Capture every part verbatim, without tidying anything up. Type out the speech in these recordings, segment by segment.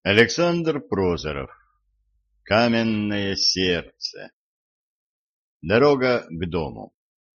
Александр Прозоров. Каменное сердце. Дорога к дому.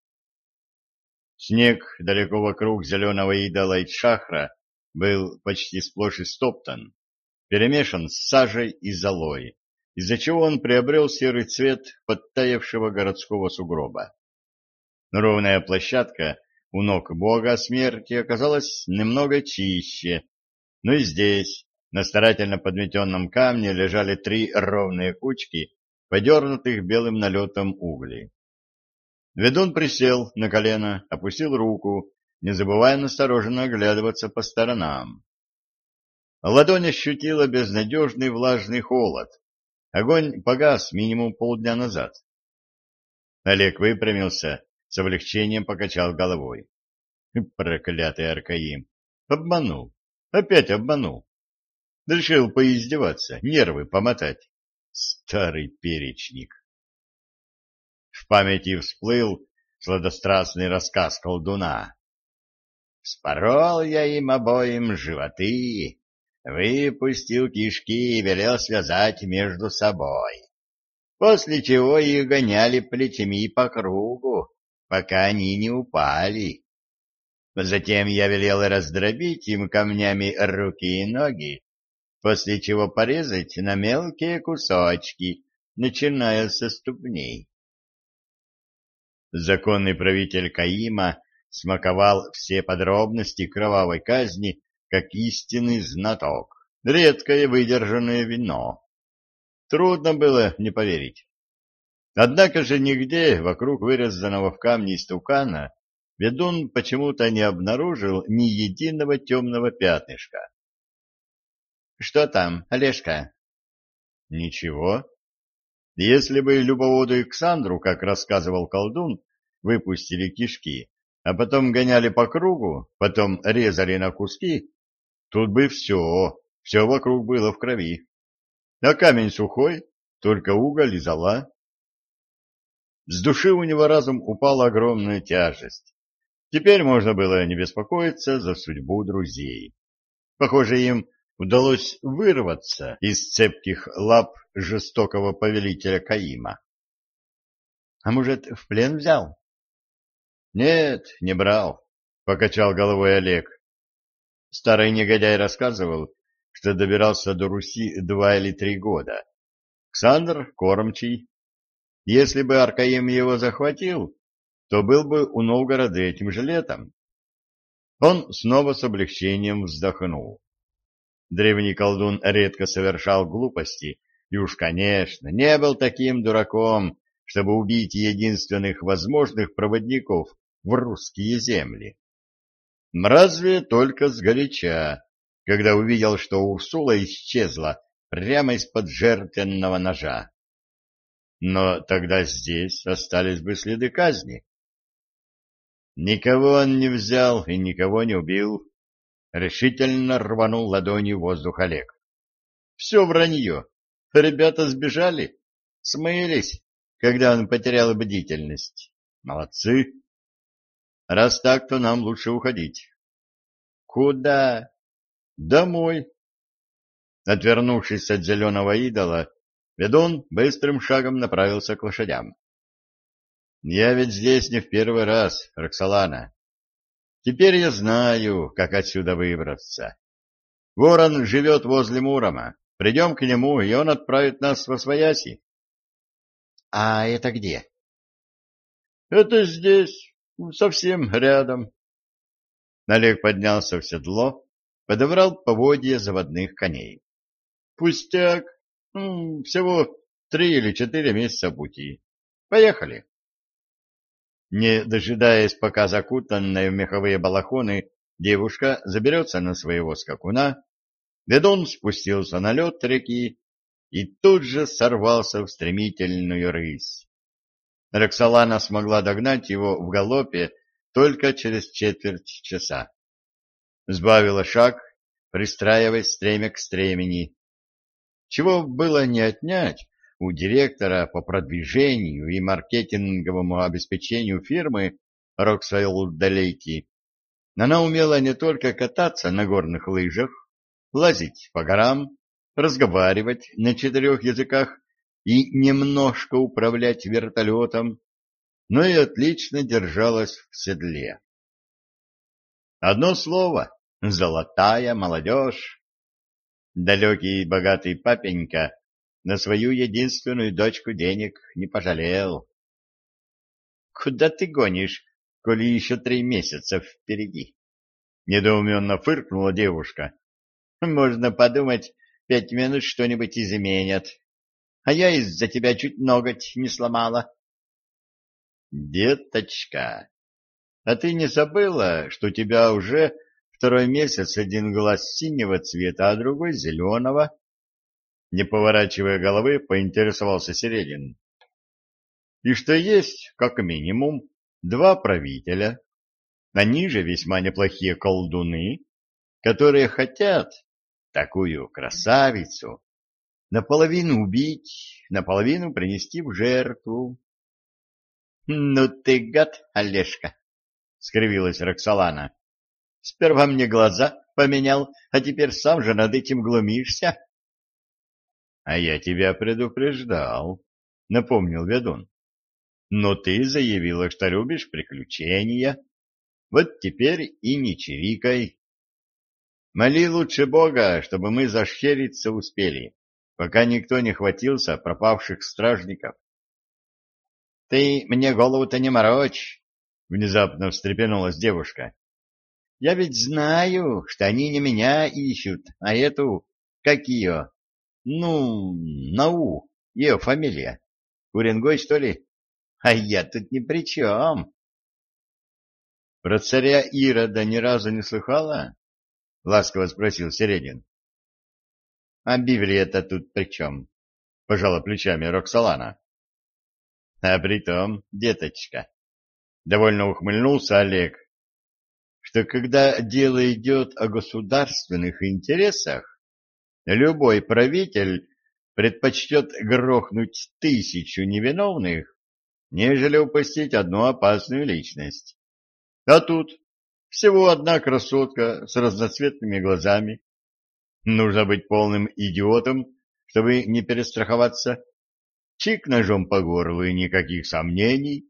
Снег далеко вокруг зеленого идола Итшахра был почти сплошь истоптан, перемешан с сажей и золой, из-за чего он приобрел серый цвет подтаявшего городского сугроба. Ровная площадка у ног бога смерти оказалась немного чище, но и здесь, на старательно подметенном камне, лежали три ровные кучки, подернутых белым налетом углей. Ведун присел на колено, опустил руку, не забывая настороженно оглядываться по сторонам. Ладонь ощутила безнадежный влажный холод. Огонь погас минимум полдня назад. Олег выпрямился, с облегчением покачал головой. Проклятый Аркаим! Обманул! Опять обманул! Решил поиздеваться, нервы помотать. Старый перечник. В памяти всплыл сладострастный рассказ колдуна. «Вспорол я им обоим животы, выпустил кишки и велел связать между собой, после чего их гоняли плетьми по кругу, пока они не упали. Затем я велел раздробить им камнями руки и ноги, после чего порезать на мелкие кусочки, начиная со ступней». Законный правитель Каима смаковал все подробности кровавой казни, как истинный знаток, редкое выдержанное вино. Трудно было не поверить. Однако же нигде вокруг вырезанного в камне истукана ведун почему-то не обнаружил ни единого темного пятнышка. — Что там, Олежка? — Ничего. Если бы любоводу Александру, как рассказывал колдун, выпустили кишки, а потом гоняли по кругу, потом резали на куски, тут бы все, все вокруг было в крови. А камень сухой, только уголь и зола. С души у него разом упала огромная тяжесть. Теперь можно было не беспокоиться за судьбу друзей. Похоже, им удалось вырваться из цепких лап жестокого повелителя Каима. — А может, в плен взял? — Нет, не брал, — покачал головой Олег. Старый негодяй рассказывал, что добирался до Руси два или три года. Ксандр — кормчий. Если бы Аркаим его захватил, то был бы у Новгорода этим же летом. Он снова с облегчением вздохнул. Древний колдун редко совершал глупости, и уж, конечно, не был таким дураком, чтобы убить единственных возможных проводников в русские земли. Разве только сгоряча, когда увидел, что Урсула исчезла прямо из-под жертвенного ножа. Но тогда здесь остались бы следы казни. Никого он не взял и никого не убил. Решительно рванул ладонью воздух Олег. Все вранье. Ребята сбежали, смылись, когда он потерял бдительность. Молодцы. Раз так, то нам лучше уходить. Куда? Домой. Отвернувшись от зеленого идола, ведун быстрым шагом направился к лошадям. Я ведь здесь не в первый раз, Роксолана. Теперь я знаю, как отсюда выбраться. Ворон живет возле Мурома. Придем к нему, и он отправит нас восвояси. — А это где? — Это здесь, совсем рядом. Олег поднялся в седло, подобрал поводья заводных коней. — Пустяк. Ну, всего три или четыре месяца пути. Поехали. Не дожидаясь, пока закутанная в меховые балахоны девушка заберется на своего скакуна, ведун спустился на лед реки и тут же сорвался в стремительную рысь. Роксолана смогла догнать его в галопе только через четверть часа. Сбавила шаг, пристраиваясь стремя к стремени. Чего было не отнять у директора по продвижению и маркетинговому обеспечению фирмы Роксейл Далейки. Она умела не только кататься на горных лыжах, лазить по горам, разговаривать на четырех языках и немножко управлять вертолетом, но и отлично держалась в седле. Одно слово — золотая молодежь. Далекий и богатый папенька на свою единственную дочку денег не пожалел. — Куда ты гонишь, коли еще три месяца впереди? — недоуменно фыркнула девушка. — Можно подумать, пять минут что-нибудь изменят. А я из-за тебя чуть ноготь не сломала. — Деточка, а ты не забыла, что у тебя уже второй месяц один глаз синего цвета, а другой зеленого? Не поворачивая головы, поинтересовался Середин. И что есть, как минимум, два правителя, они же весьма неплохие колдуны, которые хотят такую красавицу наполовину убить, наполовину принести в жертву. — Ну ты гад, Олежка! — скривилась Роксолана. — Сперва мне глаза поменял, а теперь сам же над этим глумишься. — А я тебя предупреждал, — напомнил ведун. — Но ты заявила, что любишь приключения. Вот теперь и не чирикай. Моли лучше Бога, чтобы мы зашхериться успели, пока никто не хватился пропавших стражников. — Ты мне голову-то не морочь, — внезапно встрепенулась девушка. — Я ведь знаю, что они не меня ищут, а эту, как ее, ну, Нау, ее фамилия. Уренгой, что ли? А я тут ни при чем. — Про царя Ирода ни разу не слыхала? — ласково спросил Середин. — А Библия-то тут при чем? — пожала плечами Роксолана. — А притом, деточка, — довольно ухмыльнулся Олег, — что когда дело идет о государственных интересах, любой правитель предпочтет грохнуть тысячу невиновных, нежели упустить одну опасную личность. А тут всего одна красотка с разноцветными глазами. Нужно быть полным идиотом, чтобы не перестраховаться. Чик ножом по горлу и никаких сомнений.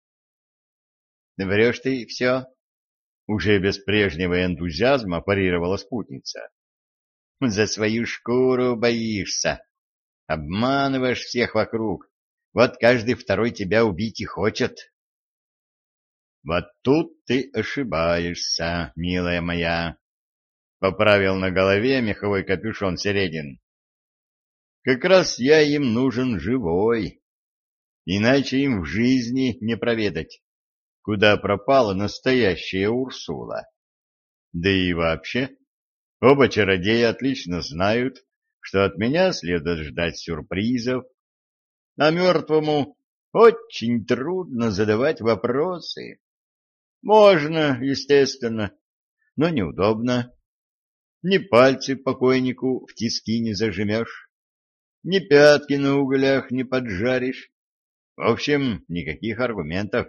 — Врешь ты все? — уже без прежнего энтузиазма парировала спутница. — За свою шкуру боишься. Обманываешь всех вокруг. Вот каждый второй тебя убить и хочет. — Вот тут ты ошибаешься, милая моя, — поправил на голове меховой капюшон Середин. — Как раз я им нужен живой, иначе им в жизни не проведать, куда пропала настоящая Урсула. Да и вообще, оба чародея отлично знают, что от меня следует ждать сюрпризов, а мертвому очень трудно задавать вопросы. Можно, естественно, но неудобно. Ни пальцы покойнику в тиски не зажмешь, ни пятки на углях не поджаришь. В общем, никаких аргументов.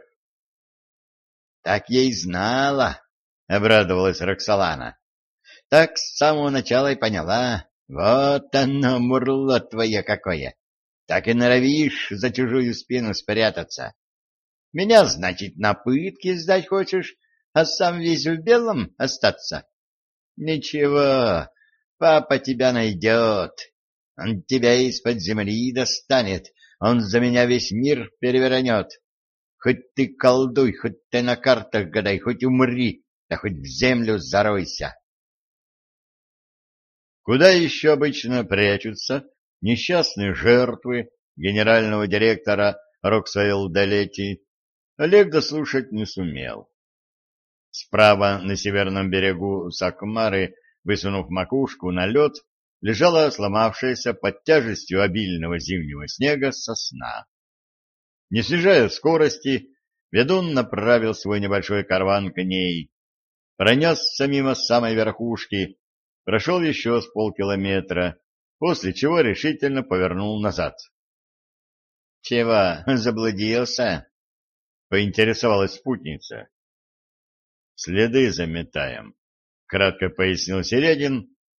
— Так я и знала, — обрадовалась Роксолана. — Так с самого начала и поняла. Вот оно, мурло твое какое! Так и норовишь за чужую спину спрятаться. Меня, значит, на пытки сдать хочешь, а сам весь в белом остаться? Ничего, папа тебя найдет. Он тебя из-под земли достанет, он за меня весь мир перевернет. Хоть ты колдуй, хоть ты на картах гадай, хоть умри, да хоть в землю заройся. Куда еще обычно прячутся несчастные жертвы генерального директора Роксаэл Далети, Олег дослушать не сумел. Справа на северном берегу Сакмары, высунув макушку на лед, лежала сломавшаяся под тяжестью обильного зимнего снега сосна. Не снижая скорости, ведун направил свой небольшой караван к ней, пронесся мимо самой верхушки, прошел еще с полкилометра, после чего решительно повернул назад. — Чего, заблудился? — поинтересовалась спутница. — Следы заметаем, — кратко пояснил Середин